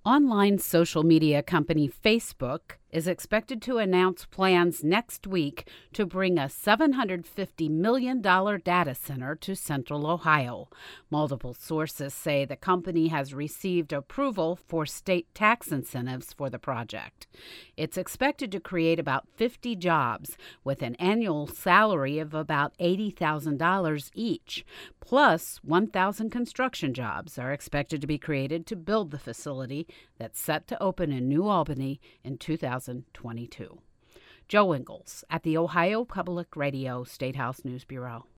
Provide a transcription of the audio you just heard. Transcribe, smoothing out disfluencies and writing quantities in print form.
Online social media company Facebook is expected to announce plans next week to bring a $750 million data center to Central Ohio. Multiple sources say the company has received approval for state tax incentives for the project. It's expected to create about 50 jobs with an annual salary of about $80,000 each. Plus, 1,000 construction jobs are expected to be created to build the facility that's set to open in New Albany in 2022. Joe Ingles at the Ohio Public Radio State House News Bureau.